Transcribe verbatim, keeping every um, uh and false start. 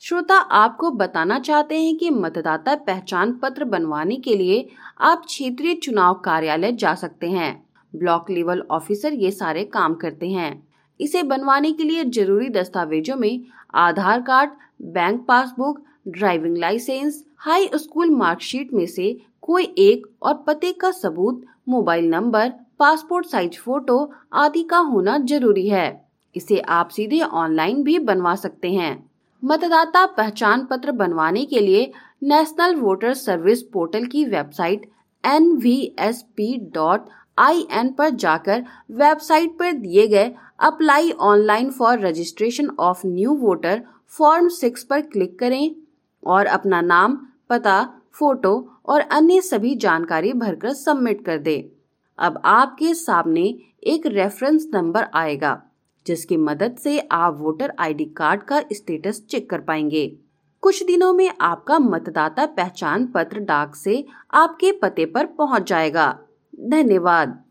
श्रोता, आपको बताना चाहते हैं कि मतदाता पहचान पत्र बनवाने के लिए आप क्षेत्रीय चुनाव कार्यालय जा सकते हैं। ब्लॉक लेवल ऑफिसर ये सारे काम करते हैं। इसे बनवाने के लिए जरूरी दस्तावेजों में Aadhaar card, bank passbook, driving licence, high school marksheet में से कोई एक और पते का सबूत, mobile number, passport size photo आदि का होना जरूरी है। इसे आप सीधे ऑनलाइन भी बनवा सकते हैं। मतदाता पहचान पत्र बनवाने के लिए नेशनल वोटर सर्विस पोर्टल की website N V S P dot I N पर जाकर वेबसाइट पर दिए गए apply online for registration of new voter form six पर क्लिक करें और अपना नाम, पता, फोटो और अन्य सभी जानकारी भरकर सबमिट कर दें। अब आपके सामने एक रेफरेंस नंबर आएगा जिसकी मदद से आप वोटर आईडी कार्ड का स्टेटस चेक कर पाएंगे। कुछ दिनों में आपका मतदाता पहचान पत्र डाक से आपके पते पर पहुंच जाएगा। धन्यवाद।